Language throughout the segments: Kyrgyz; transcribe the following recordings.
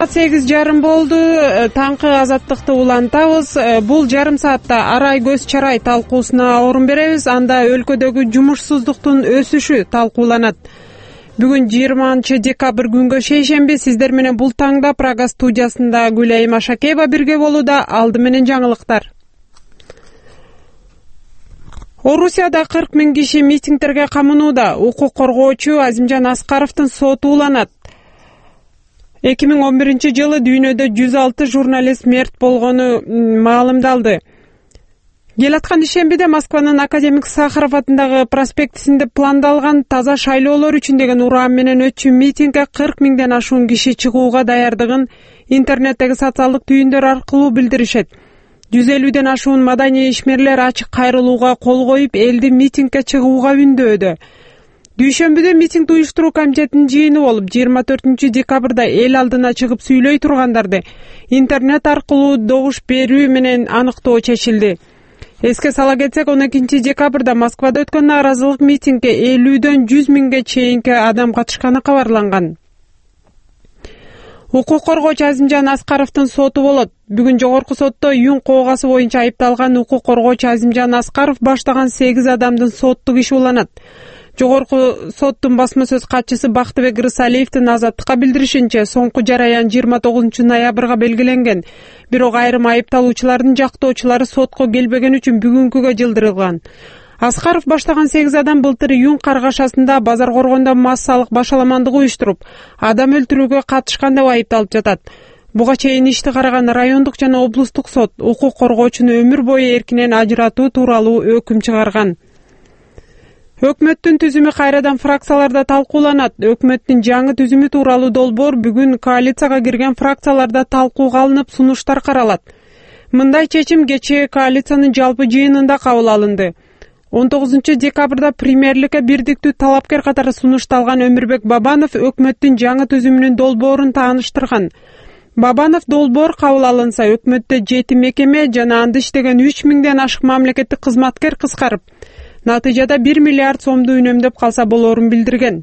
Саат 8:30 болду. Таңкы азаттыкты улантабыз. Бул жарым саатта арай көз чарай талкуусуна орун беребиз. Анда өлкөдөгү жумушсуздуктун өсүшү талкууланат. Бүгүн 20-декабрь күнгө шейшемби. Сиздер менен бул таңда Прага студиясында Гүлайым Ашакеева бирге болууда. Алды менен жаңылыктар. Орусияда 40 000 киши митингтерге камынууда. Укук коргоочу Азимжан Аскаровдун соту уланат. 2011-жылы дүйнөдө 106 журналист мерт болгону маалымдалды. Келаткан ишембиде Москванын Академик Сахаров атындагы проспектисинде пландалган таза шайлоолор үчүн деген ураан менен өтчү митингге 40 000ден ашуун киши чыгууга даярдыгын интернеттеги социалдык түйүндөр аркылуу билдиришет. 150ден ашуун маданий ишмерлер ачык кайрылууга кол коюп, элди митингге чыгууга үндөөдө. Дүйшөмбүдө митинг уюштуруу комитетинин жыйыны болуп, 24-декабрда эл алдына чыгып сүйлөй тургандарды интернет аркылуу добуш берүү менен аныктоо чечилди. Эске сала кетсек, 12-декабрда Москвада өткөн нааразылык митингге 50дөн 100 000ге чейинки адам катышканы кабарланган. Укук коргоочу Азимжан Аскаровдун соту болот. Бүгүн жогорку сотто юн коогасы боюнча айыпталган укук коргоочу Азимжан Аскаров баштаган 8 адамдын соттук иши уланат. Жогорку соттун басма сөз катчысы Бактыбек Рысалиевдин азаттыкка билдиришинче, соңку жараян 29 ноябрга белгиленген. Бирок айрым айыпталуучулардын жактоочулары сотко келбеген үчүн бүгүнкүгө жылдырылган. Аскаров баштаган 8 адам былтыр Юн каргашасында базар коргондо массалык башаламандык уюштуруп, адам өлтүрүүгө катышкан деп айыпталып жатат. Буга чейин ишти караган райондук жана облустук сот укук коргоочуну өмүр бою эркинен ажыратуу тууралуу өкүм чыгарган. Өкмөттүн түзүмү кайрадан фракцияларда талкууланат. Өкмөттүн жаңы түзүмү тууралуу долбоор бүгүн коалицияга кирген фракцияларда талкууга алынып, сунуштар каралат. Мындай чечим кечээ коалициянын жалпы жыйынында кабыл алынды. 19-декабрда премьерликке бирдиктүү талапкер катары сунушталган Өмүрбек Бабанов өкмөттүн жаңы түзүмүнүн долбоорун тааныштырган. Бабанов долбоор кабыл алынса, өкмөттө 7 мекеме жана анда иштеген 3 000ден ашык мамлекеттик кызматкер кыскарып, натыйжада 1 миллиард сомду үнөмдөп калса болорун билдирген.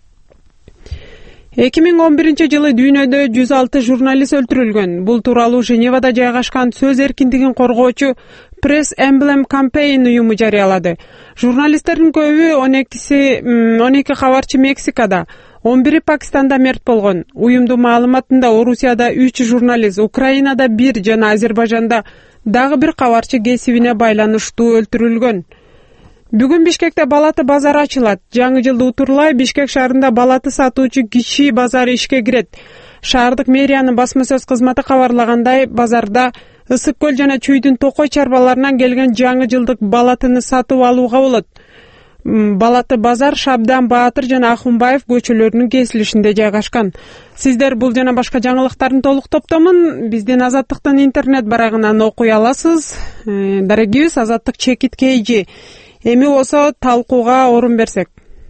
2011-жылы дүйнөдө 106 журналист өлтүрүлгөн. Бул тууралуу Женевада жайгашкан сөз эркиндигин коргоочу Press Emblem Campaign уюму жарыялады. Журналисттердин көбү 12 кабарчы Мексикада, 11 Пакистанда мерт болгон. Уюмдун маалыматында Орусияда 3 журналист, Украинада 1 жана Азербайжанда дагы 1 кабарчы кесибине байланыштуу өлтүрүлгөн. Бүгүн Бишкекте балаты базары ачылат. Жаңы жылды утурлай Бишкек шаарында балаты сатуучу кичи базары ишке кирет. Шаардык мэриянын басма сөз кызматы кабарлагандай, базарда ысык көл жана чүйдүн токой чарбаларынан келген жаңы жылдык балатыны сатып алууга болот. Балаты базар Шабдан Баатыр жана Ахунбаев көчөлөрүнүн кесилишинде жайгашкан. Сиздер бул жана башка жаңылыктардын толук топтомун биздин Азаттыктын интернет барагынан окуй аласыз. Дарегибиз, Азаттык чекит кейжи. Эми болсо талкууга орун берсек.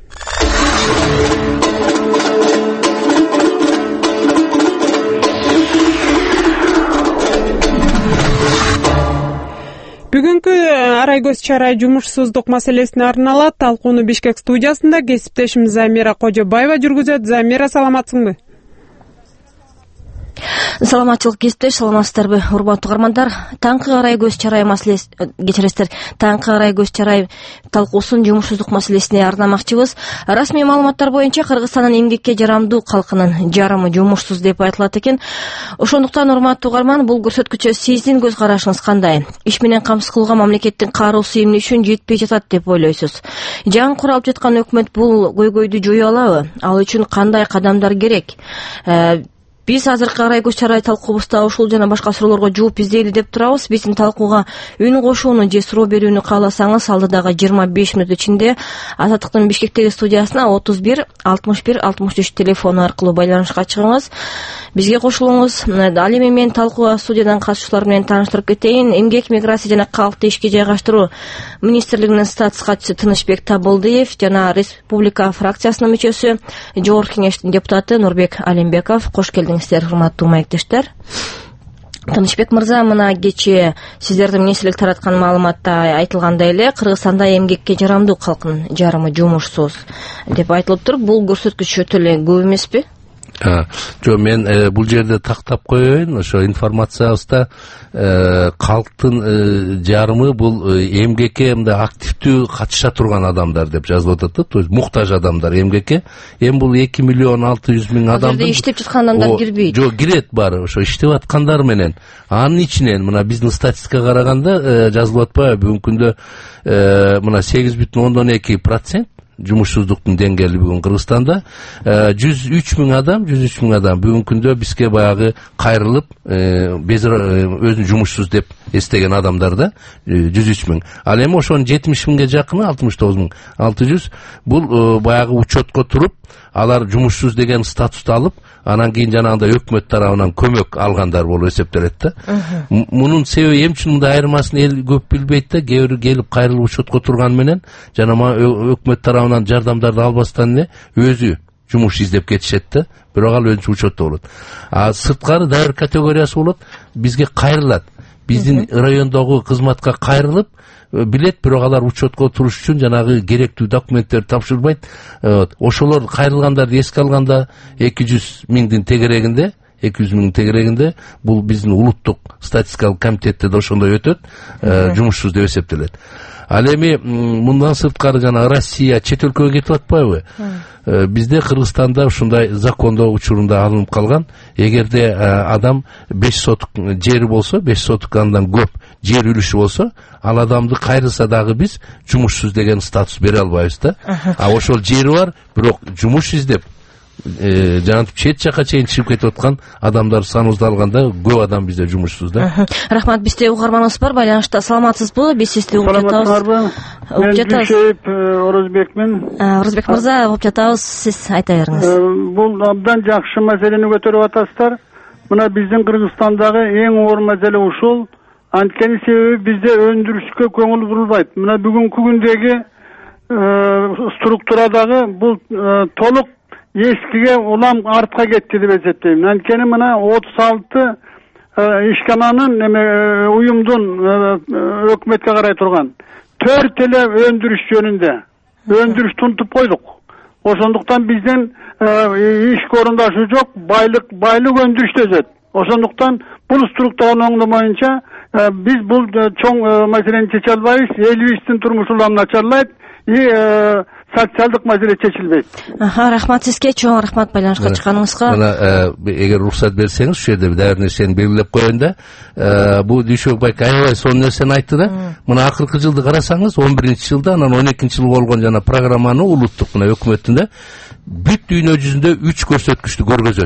Бүгүнкү арай көз чарай жумушсуздук маселесине арналат. Талкууну Бишкек студиясында кесиптешим Замира Кожобаева жүргүзөт. Замира, саламатсыңбы? Саламатчылык кесиптеш, саламатсыздарбы урматтуу угармандар? Таңкы арай көз чарай маселеси кечиресиздер. Таңкы арай көз чарай талкуусун жумушсуздук маселесине арнамакчыбыз. Расмий маалыматтар боюнча Кыргызстандын эмгекке жарамдуу калкынын жарымы жумушсуз деп айтылат экен. Ошондуктан урматтуу угарман, бул көрсөткүчкө сиздин көз карашыңыз кандай? Иш менен камсыз кылууга мамлекеттин каароосу эмне үчүн жетпей жатат деп ойлойсуз? Жаңы куралып жаткан өкмөт бул көйгөйдү жое алабы? Ал үчүн кандай кадамдар керек? Биз азыркы арай көз чарай талкуубузда ушул жана башка суроолорго жооп издейли деп турабыз. Биздин талкууга үн кошууну же суроо берүүнү кааласаңыз, алдыдагы 25 мүнөт ичинде Азаттыктын Бишкектеги студиясына 31 61 63 телефону аркылуу байланышка чыгыңыз. Бизге кошулуңуз. Ал эми мен талкууга студиядан катышуучулар менен тааныштырып кетейин. Эмгек, миграция жана калкты ишке жайгаштыруу министрлигинин статс катчысы Тынычбек Табылдиев жана Республика фракциясынын мүчөсү, Жогорку кеңештин депутаты Нурбек Алимбеков. Кош келдиңиздер, урматтуу маектештер. Тынычбек мырза, мына кечээ сиздердин министрлик тараткан маалыматта айтылгандай эле, Кыргызстанда эмгекке жарамдуу калкынын жарымы жумушсуз деп айтылып туруп, бул көрсөткүч өтө эле көп эмеспи? Жо, мен бул жерде тактап коеюн. Ошо информациябызда калктын жарымы бул эмгекке мындай активдүү катыша турган адамдар деп жазылып атат да. То есть муктаж адамдар эмгекке. Эми бул 2 миллион 600 миң адам. Жерде иштеп жаткан адамдар кирбейт. Жок, кирет баары. Ошо иштеп аткандар менен. Анын ичинен мына биздин статистикага караганда жазылып атпайбы бүгүнкү күндө мына 8,2% жумушсуздуктун деңгээли бүгүн Кыргызстанда 103 миң адам бүгүнкү күндө бизге баягы кайрылып өзүн жумушсуз деп эстеген адамдар да 103 миң. Ал эми ошонун 70 миңге жакыны 69,600 бул баягы учетко туруп алар жумушсуз деген статусту алып, анан кийин жанагындай өкмөт тарабынан көмөк алгандар болуп эсептелет да. Мунун себеби эмне үчүн мындай айырмасын эл көп билбейт да. Кээ бирөө келип кайрылып учетко турган менен жана өкмөт тарабынан жардамдарды албастан эле өзү жумуш издеп кетишет да. Бирок ал өзүнчө учетто болот. Сырткары дагы бир категориясы болот. Бизге кайрылат. Биздин райондогу кызматка кайрылып билет, бирок алар учетко туруш үчүн жанагы керектүү документтерди тапшырбайт. Ошолор кайрылгандарды эске алганда 200 миңдин тегерегинде бул биздин улуттук статистикалык комитетте да ошондой өтөт, жумушсуз деп эсептелет. Ал эми мындан сырткары жана Россия чет өлкөгө кетип атпайбы? Бизде Кыргызстанда ушундай закондоо учурунда алынып калган. Эгерде адам 5 сотук жери болсо, 5 сотук андан көп жер үлүшү болсо, ал адамды кайрылса дагы биз жумушсуз деген статус бере албайбыз да. Ошол жери бар, бирок жумуш издеп жанатып чет жака чейин чыгып кетип аткан адамдар саныбызды алганда көп адам бизде жумушсуз да. Рахмат, бизде угарманыбыз бар, байланышта. Саламатсызбы? Биз сизди угуп жатабыз. Мен Дүйшөйүп Орозбекмин. Орозбек мырза, угуп жатабыз, сиз айта бериңиз. Бул абдан жакшы маселени көтөрүп атасыздар. Мына биздин Кыргызстандагы эң оор маселе ушул. Анткени себеби бизде өндүрүшкө көңүл бурулбайт. Мына бүгүнкү күндөгү структурадагы бул толук эскиге улам артка кетти деп эсептейм. Анткени мына 36 ишкананын уюмдун өкмөткө карай турган 4 эле өндүрүш жөнүндө өндүрүштү унутуп койдук. Ошондуктан бизден ишке орундашы жок, байлык өндүрүштө өсөт. Ошондуктан бул структуранын оңдомоюнча биз бул чоң маселени чече албайбыз. Элибиздин турмуш улам начарлайт и социалдык маселе чечилбейт. Рахмат сизге, чоң рахмат байланышка чыкканыңызга. Мына эгер уруксат берсеңиз, ушул жерде дагы бир нерсени белгилеп коеюн да. Бул Дүйшөк байка аябай сонун нерсени айтты да. Мына акыркы жылды карасаңыз, 11-жылда, анан 12-жылы болгон жана программаны улуттук мына өкмөттүн бүт дүйнө жүзүндө 3 көрсөткүчтү көргөзөт.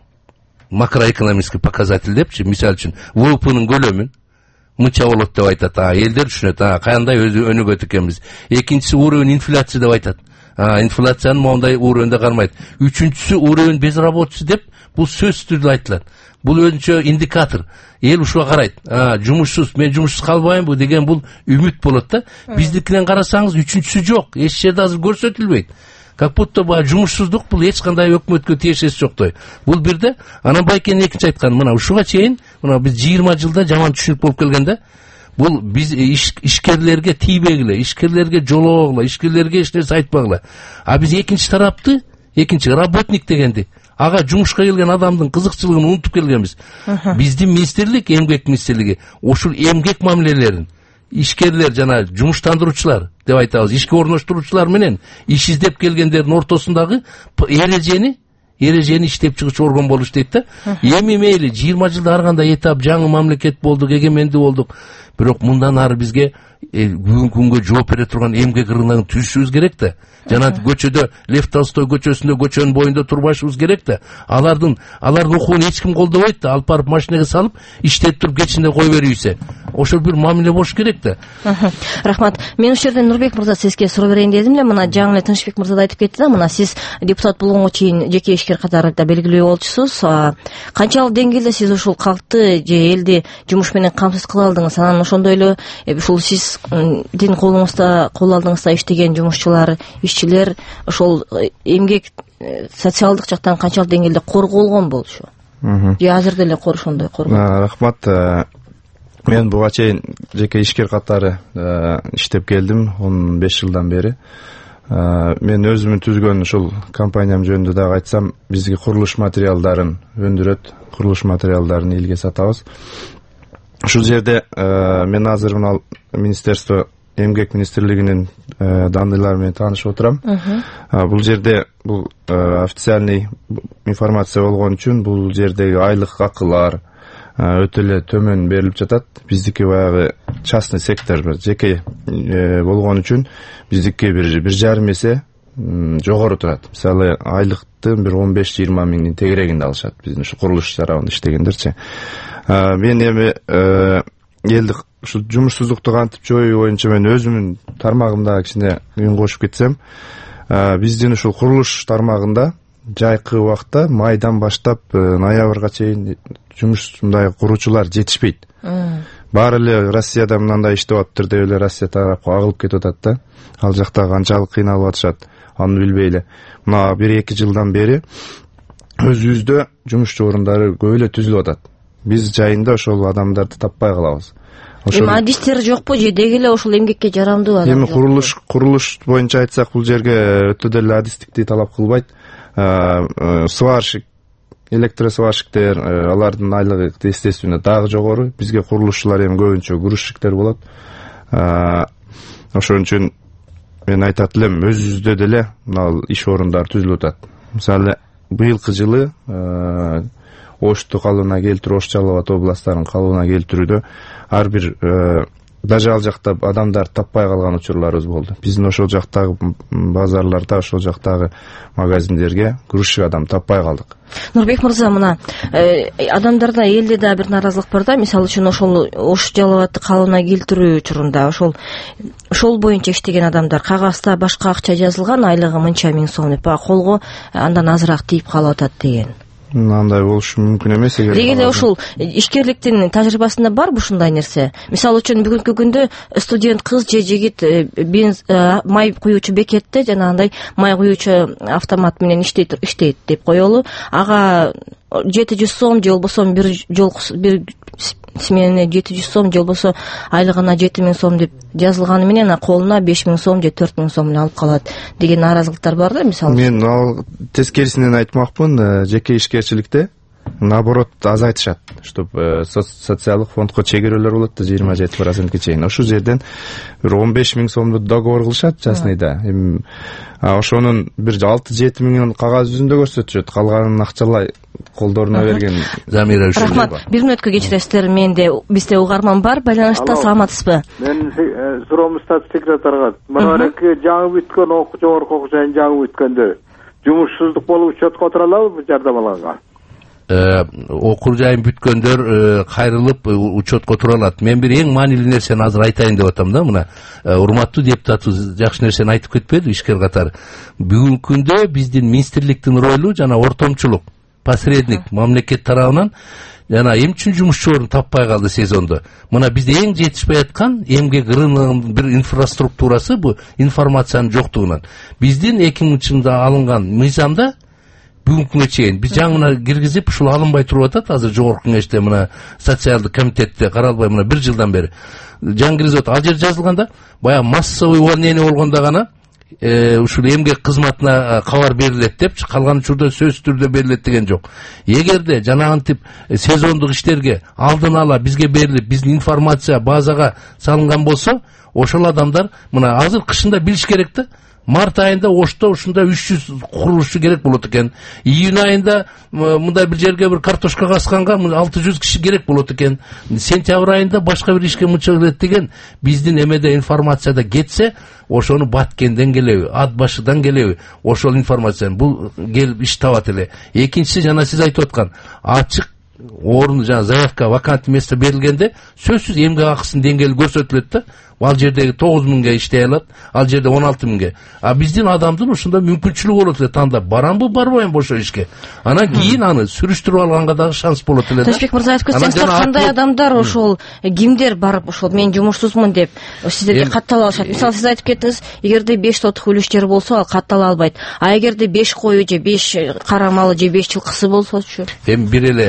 Макроэкономический показатель депчи, мисалы үчүн ВВПнын көлөмүн мынча болот деп айтат. Элдер түшүнөт, кандай өнүгөт экенбиз. Экинчиси уровень инфляция деп айтат. Инфляциянын моундай уровенде кармайт. Үчүнчүсү уровень безработицы деп бул сөзсүз түрдө айтылат. Бул өзүнчө индикатор. Эл ушуга карайт. Жумушсуз, мен жумушсуз калбаймбы деген бул үмүт болот да. Биздикинен карасаңыз үчүнчүсү жок. Эч жерде азыр көрсөтүлбөйт. Как будто жумушсуздук бул эч кандай өкмөткө тиешеси жоктой. Бул бирде. Анан байкенин экинчи айткан, мына ушуга чейин, мына биз 20 жылда жаман түшүнүк болуп келгенде, бул биз ишкерлерге тийбегиле, ишкерлерге жолобогула, ишкерлерге эч нерсе айтпагыла. Биз экинчи тарапты, экинчи работник дегенди, ага жумушка келген адамдын кызыкчылыгын унутуп келгенбиз. Биздин министрлик, эмгек министрлиги, ушул эмгек мамилелерин ишкерлер жана жумуштандыруучулар деп айтабыз, ишке орноштуруучулар менен иш издеп келгендердин ортосундагы эрежени иштеп чыгуучу орган болуш дейт да. Эми мейли 20 жылда ар кандай этап жаңы мамлекет болдук, эгемендүү болдук. Бирок мындан ары бизге бүгүнкү күнгө жооп бере турган эмгек рыногун түзүшүбүз керек да. Жана көчөдө Лев Толстой көчөсүндө, көчөнүн боюнда турбашыбыз керек да. Алардын укугун эч ким колдобойт да. Алып барып машинеге салып, иштеп туруп кечинде кой берүүсө. Ошол бир мамиле болуш керек да. Рахмат. Мен ушул жерден Нурбек мырза сизге суроо берейин дедим эле. Мына жаңы эле Тынчбек мырза да айтып кетти да, мына сиз депутат болгонго чейин жеке ишкер катарында белгилүү болчусуз. Канчалык деңгээлде сиз ушул калкты же элди жумуш менен камсыз кыла алдыңыз? Анан ошондой эле ушул сиздин кол алдыңызда иштеген жумушчулар, ишчилер ошол эмгек социалдык жактан канчалык деңгээлде корголгон болчу? Же азыр деле ошондой корголот? Рахмат. Мен буга чейин жеке ишкер катары иштеп келдим 15 жылдан бери. Мен өзүмүн түзгөн ушул компаниям жөнүндө дагы айтсам, бизге курулуш материалдарын өндүрөт, курулуш материалдарын элге сатабыз. Ушул жерде мен азыр мына министерство эмгек министрлигинин данныйлары менен таанышып отурам. Бул жерде бул официальный информация болгон үчүн бул жердеги айлык акылар өтө эле төмөн берилип жатат. Биздики баягы частный сектор, жеке болгон үчүн биздики 1,5 эсе жогору турат. Мисалы айлыктын 15-20 миңдин тегерегинде алышат биздин ушу курулуш жарабында иштегендерчи. Мен эми элдик ушу жумушсуздукту кантип жоюу боюнча мен өзүмүн тармагымда кичине үн кошуп кетсем, биздин ушул курулуш тармагында жайкы убакта майдан баштап ноябрга чейин жумуш мындай куруучулар жетишпейт. Баары эле Россияда мындай иштеп атыптыр деп эле Россия тарапка агылып кетип атат да. Ал жакта канчалык кыйналып атышат, аны билбей эле. Мына 1-2 жылдан бери өзүбүздө жумушчу орундары көп эле түзүлүп атат. Биз жайында ошол адамдарды таппай калабыз. Эми адистер жокпу же деги эле ошол эмгекке жарамдуу адам? Эми курулуш боюнча айтсак, бул жерге өтө деле адистикти талап кылбайт. Сварщик, электросварщиктер, алардын айлыгы естественно дагы жогору. Бизге курулушчулар эми көбүнчө грузчиктер болот. Ошон үчүн мен айтат элем, өзүбүздө деле мына иш орундары түзүлүп атат. Мисалы быйылкы жылы Ошту калыбына келтирүү, Ош Жалал Абад областтарынын калыбына келтирүүдө ар бир даже ал жакта адамдар таппай калган учурларыбыз болду. Биздин ошол жактагы базарларда, ошол жактагы магазиндерге грузчик адам таппай калдык. Нурбек мырза, мына адамдарда элде да бир наразылык бар да. Мисалы үчүн ошол Ош Жалал Абадты калыбына келтирүү учурунда ошол боюнча иштеген адамдар кагазда башка акча жазылган, айлыгы мынча миң сом деп, колго андан азыраак тийип калып атат деген. Андай болушу мүмкүн эмес. Деги эле ушул ишкерликтин тажрыйбасында барбы ушундай нерсе? Мисалы үчүн бүгүнкү күндө студент кыз же жигит май куюучу бекетте жанагындай май куюучу автомат менен иштейт деп коелу. Ага 700 сом же болбосо бир смене 700 сом же болбосо айлыгына 7000 сом деп жазылганы менен колуна 5000 сом же 4000 сом эле алып калат деген наразылыктар бар да. Мисалы мен ал тескерисинен айтмакмын, жеке ишкерчиликте наоборот азайтышат, чтоб социалдык фондко чегерүүлөр болот да 27%ке чейин. Ошол жерден бир 15 миң сомду договор кылышат частныйда. Ошонун бир 6-7 миңин кагаз жүзүндө көрсөтүшөт, калганын акчалай колдоруна берген. Замира үчүн. Рахмат. Бир мүнөткө кечиресиздер, бизде угарман бар, байланышта. Саламатсызбы? Мен суроом стат секретарга. Мына жаңы бүткөн жогорку окуу жайын жаңы бүткөндө жумушсуздук болуп учетко отура алабы жардам алганга? Окуу жайын бүткөндөр кайрылып учетко тура алат. Мен бир эң маанилүү нерсени азыр айтайын деп атам да. Мына урматтуу депутатыбыз жакшы нерсени айтып кетпеди ишкер катары. Бүгүнкү күндө биздин министрликтин ролу жана ортомчулук, посредник мамлекет тарабынан жана эмчүн жумушчу орун таппай калды сезондо. Мына бизде эң жетишпей аткан эмгек рыногунун бир инфраструктурасы бу информациянын жоктугунан. Биздин 2000 жылда алынган мыйзамда бүгүнкүнгө чейин биз жаңына киргизип ушул алынбай туруп атат. Азыр жогорку кеңеште мына социалдык комитетте каралбай мына 1 жылдан бери жаңы киргизип атат. Ал жер жазылганда баягы массовый увольнение болгондо гана ушул эмгек кызматына кабар берилет депчи, калган учурда сөзсүз түрдө берилет деген жок. Эгерде жанагынтип сезондук иштерге алдын ала бизге берилип, биздин информация базага салынган болсо, ошол адамдар мына азыр кышында билиш керек да. Март айында Ошто ушунда 300 курулушчу керек болот экен. Июнь айында мындай бир жерге бир картошка касканга 600 киши керек болот экен. Сентябрь айында башка бир ишке мынча келет деген биздин эмеде информацияда кетсе, ошону Баткенден келеби, Ат башыдан келеби, ошол информацияны бул келип иш табат эле. Экинчиси жана сиз айтып аткан ачык орун, жана заявка вакантный место берилгенде сөзсүз эмгек акысынын деңгээли көрсөтүлөт да. Ал жердеги 9 миңге иштей алат, ал жерде 16 миңге. Биздин адамдын ушунда мүмкүнчүлүгү болот эле, тандап барамбы, барбайм ошо ишке. Анан кийин аны сүрүштүрүп алганга дагы шанс болот эле да. Ташбек мырза айтып кетсеңиз, кандай адамдар ошол кимдер барып ошол мен жумушсузмун деп сиздерге каттала алышат? Мисалы сиз айтып кеттиңиз, эгерде 5 сотук үлүш жер болсо ал каттала албайт. А эгерде 5 кою же 5 кара малы же 5 жылкысы болсочу? Эми бир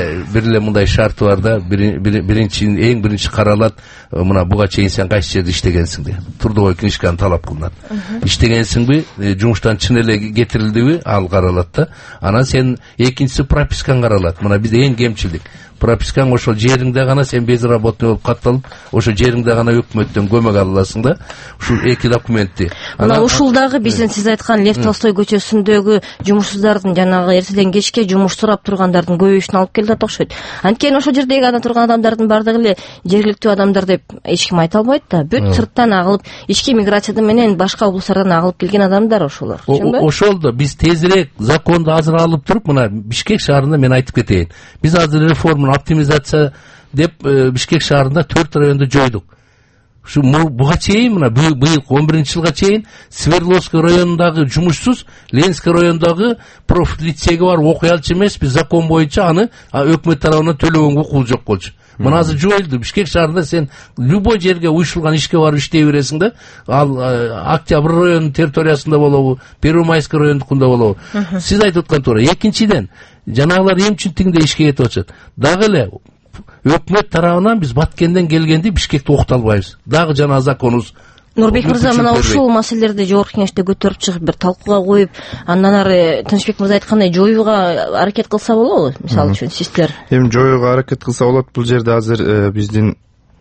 бир эле мындай шарты бар да, эң биринчи каралат, мына буга чейин сен кайсы жерде иштегенсиң деп. Трудовой книжканы талап кылынат. Иштегенсиңби, жумуштан чын эле кетирилдиби, ал каралат да. Анан сен экинчиси пропискаң каралат. Мына бизде эң кемчилдик. Пропискаң ошол жериңде гана сен безработный болуп катталып, ошол жериңде гана өкмөттөн көмөк ала аласың да. Ушул эки документти. Мына ушул дагы биздин сиз айткан Лев Толстой көчөсүндөгү жумушсуздардын жанагы эртеден кечке жумуш сурап тургандардын көбөйүшүнө алып келет окшойт. Анткени ошол жердеги ана турган адамдардын бардыгы эле жергиликтүү адамдар деп эч ким айта албайт да. Бүт сырттан агылып, ички миграциядан менен башка облустардан агылып келген адамдар ошолор. Ошол да биз тезирээк законду азыр алып туруп, мына Бишкек шаарында мен айтып кетейин. Биз азыр реформаны оптимизация деп Бишкек шаарында 4 районду жойдук. Буга чейин, мына быйыл 11-жылга чейин Свердловский районундагы жумушсуз, Ленинский районундагы профит лицейге барып окуй алчу эмес, биз закон боюнча аны өкмөт тарабынан төлөгөнгө укугу жок болчу. Мына азыр жоюлду. Бишкек шаарында сен любой жерге уюшулган ишке барып иштей бересиң да. Ал Октябрь районунун территориясында болобу, Первомайский райондукунда болобу. Сиз айтып аткан туура. Экинчиден, жанагылар эмчилтигинде ишке кетип атышат. Дагы эле өкмөт тарабынан биз Баткенден келгенде Бишкекти окута албайбыз. Дагы жана законубуз. Нурбек мырза, мына ушул маселелерди жогорку кеңеште көтөрүп чыгып, бир талкууга коюп, андан ары Тынычбек мырза айткандай жоюуга аракет кылса болобу? Мисалы үчүн сиздер. Эми жоюуга аракет кылса болот. Бул жерде азыр биздин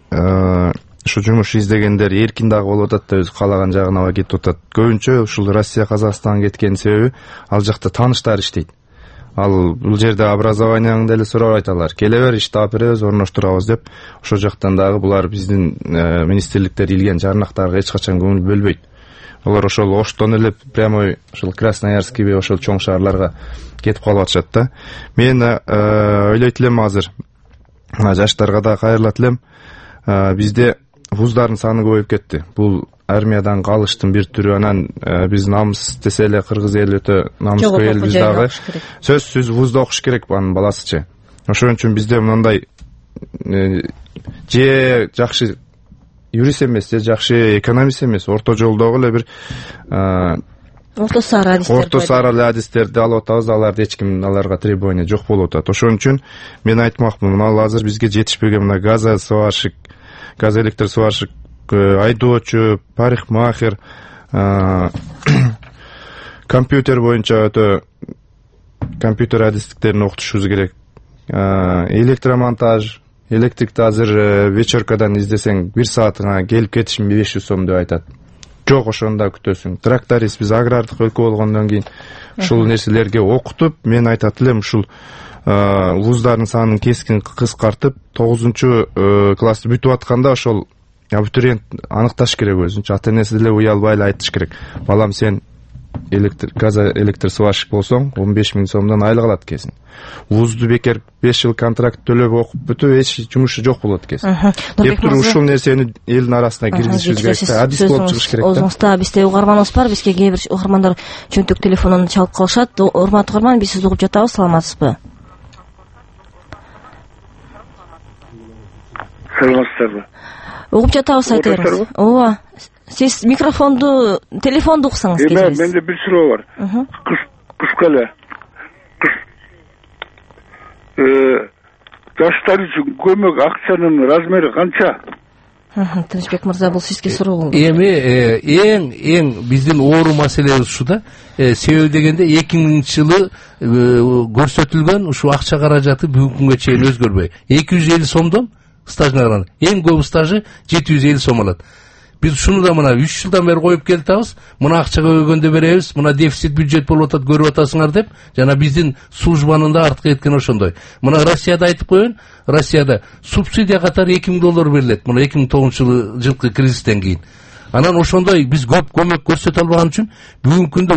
ушу жумуш издегендер эркин дагы болуп атат да, өз каалаган жагына кетип атат. Көбүнчө ушул Россия, Казакстанга кеткен себеби ал жакта тааныштар иштейт. Ал бул жерде образованияңды деле сурап айталар. Келе бер, ишти алып беребиз, орноштурабыз деп. Ошол жактан дагы булар биздин министрликтер илген жарнактарга эч качан көңүл бөлбөйт. Олар ошол Оштон эле прямой ошол Красноярскийби ошол чоң шаарларга кетип калып атышат да. Мен ойлойт элем азыр жаштарга да кайрылат элем. Бизде вуздардын саны көбөйүп кетти. Бул армиядан калыштын бир түрү. Анан биз намыс десе эле кыргыз эли өтө намыскөй эл, биз дагы сөзсүз вузда окуш керек анын баласычы. Ошон үчүн бизде мындай же жакшы юрист эмес, же жакшы экономист эмес, орто жолдогу эле бир орто сары адистерди алып атабыз. Аларды эч ким, аларга требование жок болуп атат. Ошон үчүн мен айтмакмын, мына азыр бизге жетишпеген мына газосварщик, газоэлектросварщик, айдоочу, парикмахер, компьютер боюнча өтө компьютер адистиктерин окутушубуз керек. Электромонтаж, электрикти азыр вечеркадан издесең 1 саатыңа келип кетишин 500 сом деп айтат. Жок, ошондо күтөсүң. Тракторист, биз агрардык өлкө болгондон кийин ушул нерселерге окутуп, мен айтат элем, ушул вуздардын санын кескин кыскартып, 9-классты бүтүп атканда ошол абитуриент аныкташ керек өзүнчө. Ата-энеси деле уялбай эле айтыш керек. Балам, сен газоэлектросварщик болсоң 15 000 сомдон айлык алат экенсиң. Вузду бекер 5 жыл контракт төлөп окуп бүтүп, эч жумушу жок болот экенсиң. Деп туруп ушул нерсени элдин арасына киргизишибиз керек да, адис болуп чыгыш керек да. Өзүңүздө бизде угарманыбыз бар, бизге кээ бир угармандар чөнтөк телефонун чалып калышат. Урматтуу угарман, биз сизди угуп жатабыз, саламатсызбы? Саламатсыздарбы? Угуп жатабыз, айта бериңиз. Ооба. Сиз микрофонду, телефонду уксаңыз келебиз. Менде бир суроо бар. Кыска эле. Жаштар үчүн көмөк акчанын размери канча? Тынычбек мырза, бул сизге суроо болду. Эми эң биздин оору маселебиз ушу да. Себеби дегенде 2000-жылы көрсөтүлгөн ушу акча каражаты бүгүнкү күнгө чейин өзгөрбөй. 250 сомдон стажына караганда эң көп стажы 750 сом алат. Biz şunu da mına 3 yıldan beri koyup geltabız. Mına akça köygönde berебиз. Mına defisit büdjet bolup atat, көрүп атасыңар деп. Жана биздин службанын да артка кеткен ошондой. Мына Россияда айтып коеюн. Россияда субсидия катары $2000 берилет. Мына 2009-жылкы кризистен кийин. Анан ошондой биз көп көмөк көрсөтө албаган үчүн бүгүнкү күндө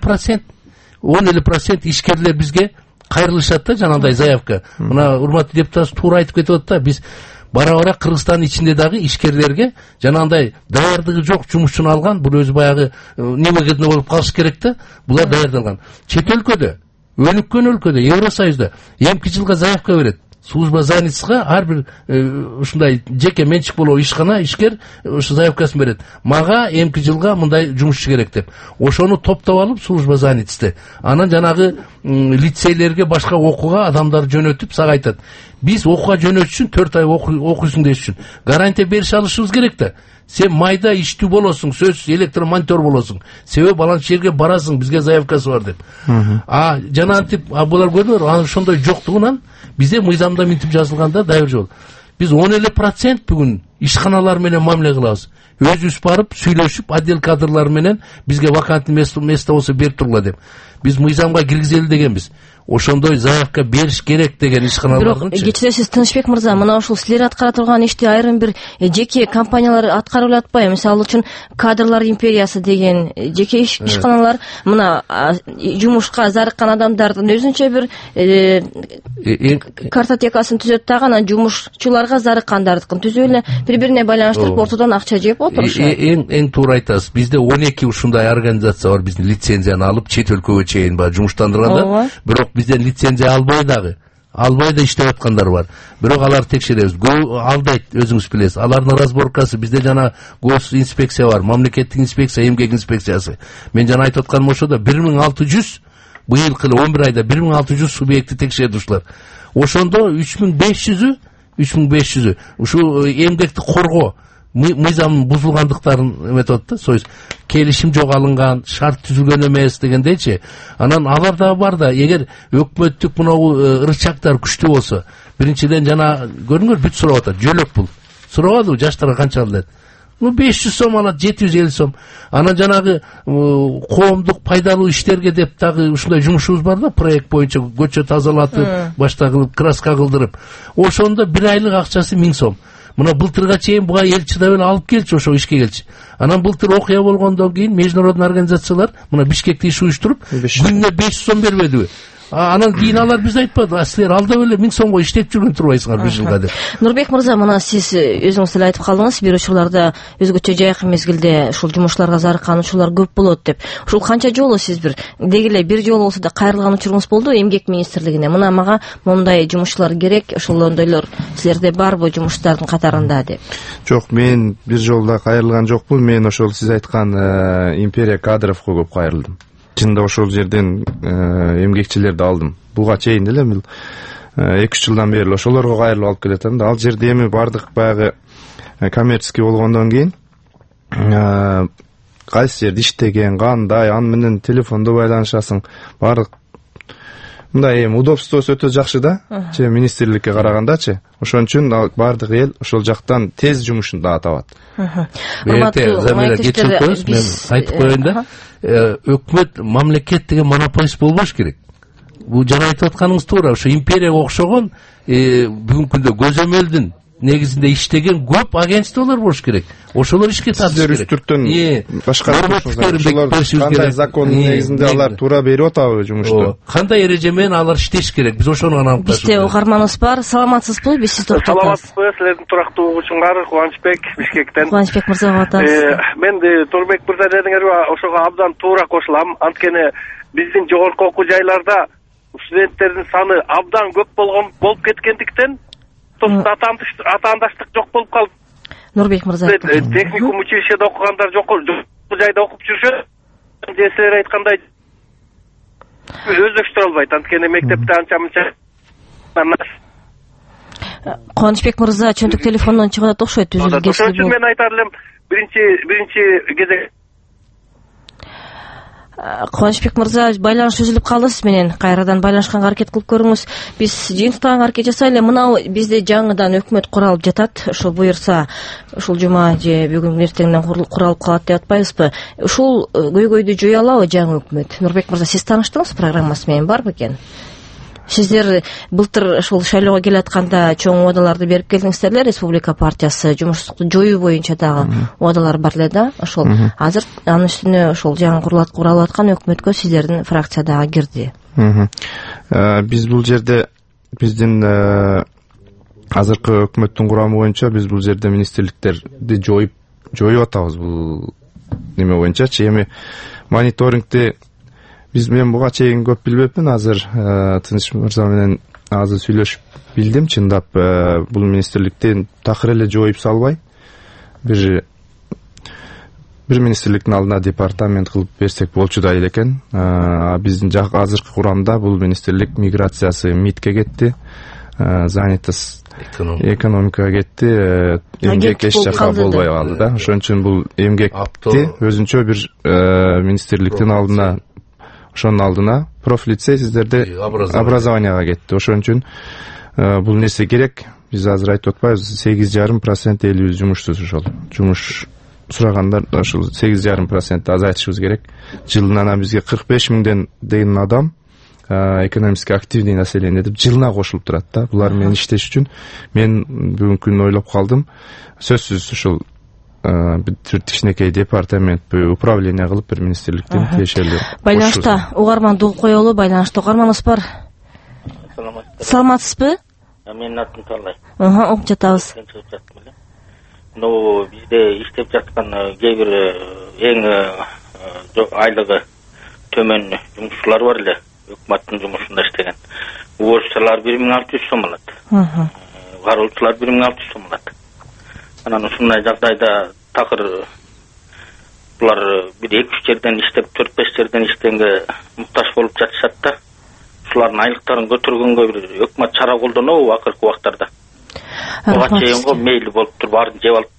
10% ишкерлер бизге кайрылышат да, жанагындай заявка. Мына урматтуу депутат туура айтып кетип атат да, биз бара-бара Кыргызстандын ичинде дагы ишкерлерге жанагындай даярдыгы жок жумушчуну алган, бул өзү баягы невыгодно болуп калыш керек да, булар даярдалган. Чет өлкөдө, өнүккөн өлкөдө, Евросоюзда эмки жылга заявка берет. Служба занятосуга ар бир ушундай жеке менчик болобу ишкана, ишкер ушу заявкасын берет. Мага эмки жылга мындай жумушчу керек деп. Ошону топтоп алып служба занятости. Анан жанагы лицейлерге башка окууга адамдар жөнөтүп сага айтат. Биз окууга жөнөтүш үчүн 4 ай окуйсуң деш үчүн гарантия берише алышыбыз керек да. Сен майда иштүү болосуң, сөзсүз электромонтер болосуң. Себеби баланчы жерге барасың, бизге заявкасы бар деп. Жанантип булар көрдүңөр, анын ошондой жоктугунан бизде мыйзамда мынтип жазылганда дайыр жол. Биз 10% бүгүн ишканалар менен мамиле кылабыз. Өзүбүз барып сүйлөшүп, отдел кадрлар менен бизге вакантный место болсо берип тургула деп. Биз мыйзамга киргизели дегенбиз. Ошондой заявка бериш керек деген ишканалардын. Бирок кечиресиз Тынычбек мырза, мына ушул силер аткара турган ишти айрым бир жеке компаниялар аткарып атпайбы? Мисалы үчүн кадрлар империясы деген жеке ишканалар мына жумушка зарыккан адамдардын өзүнчө бир картотекасын түзөт дагы, анан жумушчуларга зарыккандардыкын түзүп эле бири-бирине байланыштырып ортодон акча жеп отурушат. Эң туура айтасыз. Бизде 12 ушундай организация бар, биздин лицензияны алып чет өлкөгө чейин жумуштандыргандар. Бирок бизден лицензия албай да иштеп аткандар бар. Бирок алар текшеребиз. Алдайт, өзүңүз билесиз. Алардын разборкасы бизде жана гос инспекция бар, мамлекеттик инспекция, эмгек инспекциясы. Мен жана айтып атканым ошодо 1600 быйылкы 11 айда 1600 субъекти текшерди ушулар. Ошондо 3500 ушу эмгекти коргоо мыйзамдын бузулгандыктарын эметет да, союз келишим жок алынган, шарт түзүлгөн эмес дегендейчи. Анан алар да бар да, эгер өкмөттүк мынау ырчактар күчтүү болсо, биринчиден жана көрүңөр бүт сурап атат, жөлөк бул. Сурабадыбы жаштарга канча алат? 500 сом алат, 750 сом. Анан жанагы коомдук пайдалуу иштерге деп дагы ушундай жумушубуз бар да, проект боюнча көчө тазалатып, башта кылып, краска кылдырып. Ошондо бир айлык акчасы 1000 сом. Мына былтырга чейин буга эл чыдап эле алып келчи, ошо ишке келчи. Анан былтыр окуя болгондон кийин международный организациялар мына Бишкекте иш уюштуруп күнүнө 500 сом бербедиби? Анан кийин алар биз айтпады, силер алдап эле 1000 сомго иштеп жүргөн турбайсыңар бир жылга деп. Нурбек мырза, мына сиз өзүңүз эле айтып калдыңыз, бир учурларда өзгөчө жайкы мезгилде ушул жумушчуларга зарыккан учурлар көп болот деп. Ушул канча жолу сиз деги эле бир жолу болсо да кайрылган учуруңуз болду эмгек министрлигине? Мына мага мондай жумушчулар керек, ошондойлор силерде барбы жумуштардын катарында деп? Жок, мен бир жолу да кайрылган жокмун. Мен ошол сиз айткан империя кадровго көп кайрылдым. Чында ошол жерден эмгекчилерди алдым. Буга чейин эле 2-3 жылдан бери ошолорго кайрылып алып келатам да. Ал жерде эми бардык баягы коммерческий болгондон кийин кайсы жерде иштеген, кандай, аны менен телефондо байланышасың. Бардык мындай удобствосу өтө жакшы да, министрликке карагандачы. Ошон үчүн бардык эл ошол жактан тез жумушун да табат. Мен айтып коеюн да, өкмөт, мамлекет деген монополист болбош керек. Бул жана айтып атканыңыз туура. Ошо империяга окшогон бүгүнкү күндө көзөмөлдүн негизинде иштеген көп агентстволор болуш керек. Ошолор ишке тартыш керек. Үстүртөн башка кандай закондун негизинде алар туура берип атабы жумушту? Кандай эреже менен алар иштеш керек? Биз ошону аныкташыбыз. Бизде угарманыбыз бар. Саламатсызбы? Биз сизди токтотабыз. Саламатсызбы? Силердин турактуу угуучуңар Кубанычбек Бишкектен. Кубанычбек мырзага атабыз. Мен Турбек мырза дедиңерби, ошого абдан туура кошулам. Анткени биздин жогорку окуу жайларда студенттердин саны абдан көп болуп кеткендиктен атаандаштык жок болуп калды. Нурбек мырза, техникум училищеде окугандар жок жайда окуп жүрүшөт. Силер айткандай өздөштүрө албайт. Анткени мектепте анча-мынча. Кубанычбек мырза чөнтүк телефондон чыгып атат окшойт. Ошон үчүн мен айтар элем, биринчи кезек Кубанычбек мырза, байланыш үзүлүп калды, сиз менен кайрадан байланышканга аракет кылып көрүңүз. Биз жыйынтыктаганга аракет жасайлы. Мына бизде жаңыдан өкмөт куралып жатат. Ошо буюрса, ушул жума же бүгүн эртеңден куралып калат деп атпайбызбы? Ушул көйгөйдү жое алабы жаңы өкмөт? Нурбек мырза, сиз тааныштыңыз программасы менен, барбы экен? Сиздер былтыр ушул шайлоого келатканда чоң убадаларды берип келдиңиздер эле, Республика партиясы жумушсуздукту жоюу боюнча дагы убадалар бар эле да. Ошол азыр анын үстүнө ошол жаңы куралып аткан өкмөткө сиздердин фракция дагы кирди. Биз бул жерде биздин азыркы өкмөттүн курамы боюнча биз бул жерде министрликтерди жоюп атабыз. Бул неме боюнчачы эми мониторингди мен буга чейин көп билбепмин. Азыр Тыныч мырза менен азыр сүйлөшүп билдим. Чындап бул министрликтен такыр эле жоюп салбай, бир бир министрликтин алдына департамент кылып берсек болчу да эле экен. Биздин азыркы курамда бул министрлик миграциясы МИДке кетти, занятость экономикага кетти, эмгек эч жака болбой калды да. Ошон үчүн бул эмгекти өзүнчө бир министрликтин алдына, ошонун алдына профлицей сиздерде образованияга кетти. Ошон үчүн бул нерсе керек. Биз азыр айтып атпайбыз, 8,5% элибиз жумушсуз. Ошол жумуш сурагандар ошол 8,5% азайтышыбыз керек. Жылына анан бизге 45 миңден деген адам экономически активный население деп жылына кошулуп турат да. Булар менен иштеш үчүн мен бүгүнкү күнү ойлоп калдым. Сөзсүз ушул бир кичинекей департамент управление кылып бир министрликтин тиешелүү. Байланышта угарманды угуп коелу. Байланышта угарманыбыз бар. Саламатсызбы? Менин атым Талай. Угуп жатабыз. Бизде иштеп жаткан кээ бир эң айлыгы төмөн жумушчулар бар эле. Өкмөттүн жумушунда иштеген. Уборчулар 1600 сом алат. Кароочулар 1600 сом алат. Анан ушундай жагдайда такыр булар бир 2-3 жерден иштеп, 4-5 жерден иштегенге муктаж болуп жатышат да. Ушулардын айлыктарын көтөргөнгө бир өкмөт чара колдонобу акыркы убактарда? Буга чейин го мейли болуп туруп баарын жеп алып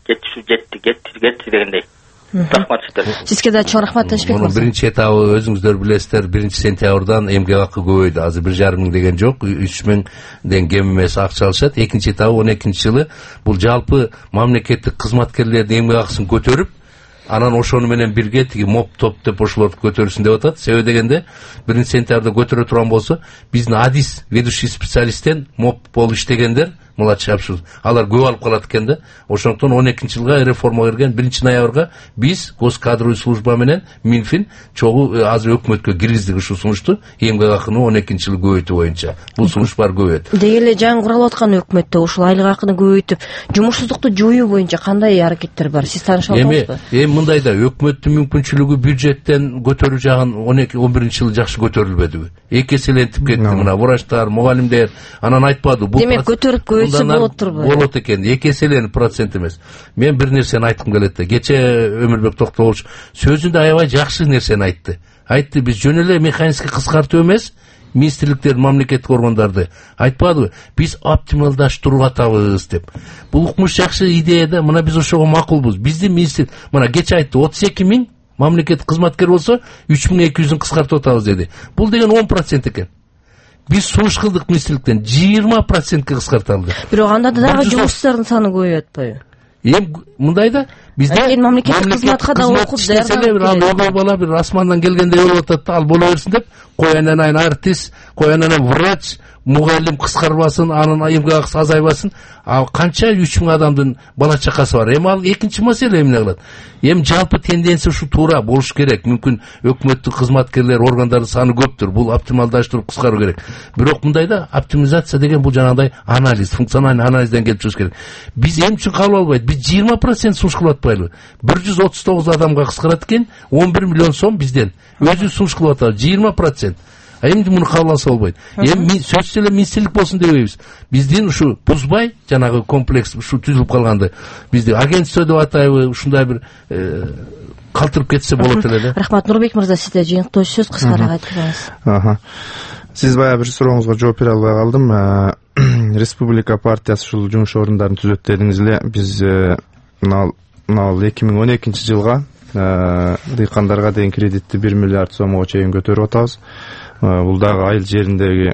кетти дегендей. Рахмат сиздерге. Сизге да чоң рахмат Тынчбек мырза. Биринчи этабы өзүңүздөр билесиздер, 1-сентябрдан эмгек акы көбөйдү. Азыр 1,5 миң деген жок, 3 миңден кем эмес акча алышат. Экинчи этабы 12-жылы бул жалпы мамлекеттик кызматкерлердин эмгек акысын көтөрүп, анан ошону менен бирге тиги моп топ деп ошолорду көтөрүсүн деп атат. Себеби дегенде 1-сентябрда көтөрө турган болсо, биздин адис ведущий специалисттен моп болуп иштегендер младший общий, алар көп алып калат экен да. Ошондуктан 12-жылга реформа берген 1-ноябрга биз госкадровый служба менен Минфин чогуу азыр өкмөткө киргиздик ушул сунушту, эмгек акыны 12-жылы көбөйтүү боюнча. Бул сунуш бар көбөйөт. Деги эле жаңы куралып аткан өкмөттө ушул айлык акыны көбөйтүп, жумушсуздукту жоюу боюнча кандай аракеттер бар? Сиз таанышып атасызбы? Эми мындай да, өкмөттүн мүмкүнчүлүгү бюджеттен көтөрүү жагын 12-11-жылы жакшы көтөрүлбөдүбү? Эки эселентип кетти мына врачтар, мугалимдер, анан айтпады бул. Демек көтөрүп болот турбу? Болот экен, эки эселенip процент эмес. Мен бир нерсени айткым келет да. Кече Өмүрбек Токтогулович сөзүндө аябай жакшы нерсени айтты. Айтты, биз жөн эле механически кыскартуу эмес, министрликтер, мамлекеттик органдарды айтпадыбы? Биз оптималдаштырып атабыз деп. Бул укмуш жакшы идея да. Мына биз ошого макулбуз. Биздин министр мына кече айтты, 32 миң мамлекеттик кызматкер болсо 3200-ün кыскартып атабыз деди. Бул деген 10% экен. Биз сунуш кылдык министрликтен 20%ке кыскартылды. Бирок анда дагы жумушчулардын саны көбөйүп атпайбы? Эми мындай да, бизде мамлекеттик кызматка да окуп даярдалып бала бир асмандан келгендей болуп атат да, ал боло берсин деп, коянанан артист, коянанан врач, мугалим кыскарбасын, анын эмгек акысы азайбасын. А канча 3000 адамдын бала чакасы бар. Эми ал экинчи маселе эмне кылат? Эми жалпы тенденция ушу туура болуш керек. Мүмкүн өкмөттүк кызматкерлер, органдардын саны көптүр. Бул оптималдаштырып кыскаруу керек. Бирок мындай да, оптимизация деген бул жанагындай анализ, функциональный анализден келип чыгыш керек. Биз эмне үчүн кабыл албайт? Биз 20% сунуш кылып атпайлыбы? 139 адамга кыскарат экен, 11 миллион сом бизден. Өзү сунуш кылып атат, 20%. Эми муну кабыл алса болбойт. Эми сөзсүз эле министрлик болсун дебейбиз. Биздин ушу бузбай, жанагы комплекс ушу түзүлүп калганды бизди агентство деп атайбы, ушундай бир калтырып кетсе болот эле да. Рахмат. Нурбек мырза, сизде жыйынтыктоочу сөз кыскараак айтыңыз. Сиз баягы бир сурооңузга жооп бере албай калдым. Республика партиясы ушул жумуш орундарын түзөт дедиңиз эле. Биз мына 2012-жылга дыйкандарга деген кредитти 1 миллиард сомго чейин көтөрүп атабыз. Бул дагы айыл жериндеги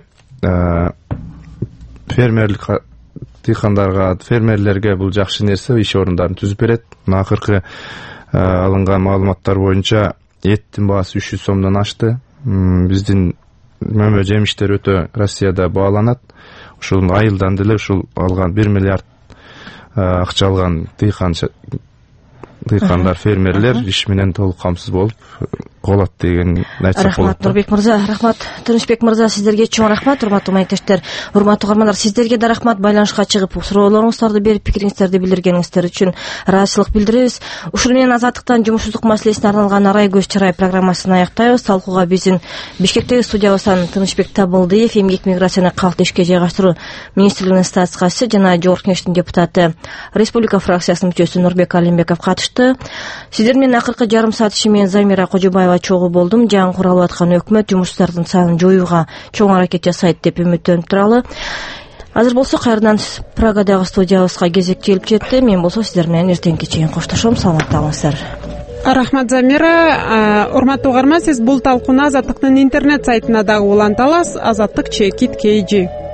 фермерлик дыйкандарга, фермерлерге бул жакшы нерсе, иш орундарын түзүп берет. Акыркы алынган маалыматтар боюнча эттин баасы 300 сомдон ашты. Биздин мөмө жемиштер өтө Россияда бааланат. Ушул айылдан деле ушул алган 1 миллиард акча алган дыйкандар, фермерлер иш менен толук камсыз болуп болот деген айтсак болот. Рахмат Нурбек мырза, рахмат Тынычбек мырза, сиздерге чоң рахмат. Урматтуу майниктештер, урматтуу угармандар, сиздерге да рахмат. Байланышка чыгып суроолоруңуздарды берип, пикириңиздерди билдиргениңиздер үчүн ыраазычылык билдиребиз. Ушул менен Азаттыктан жумушсуздук маселесине арналган Арай көз чарай программасын аяктайбыз. Талкууга биздин Бишкектеги студиябыздан Тынычбек Табылдиев, Эмгек миграцияны калкты ишке жайгаштыруу министрлигинин статикачысы жана Жогорку Кеңештин депутаты, Республика фракциясынын мүчөсү Нурбек Алимбеков катышты. Сиздер менен акыркы жарым саат иши менен Замира Кожобаева чогуу болдум. Жаңы куралып аткан өкмөт жумушсуздардын санын жоюуга чоң аракет жасайт деп үмүттөнүп туралы. Азыр болсо кайрадан Прагадагы студиябызга кезек келип жетти. Мен болсо сиздер менен эртеңки чейин коштошом. Саламатта болуңуздар. Рахмат Замира. Урматтуу угарман, сиз бул талкууну Азаттыктын интернет сайтына дагы уланта аласыз. Азаттык /KG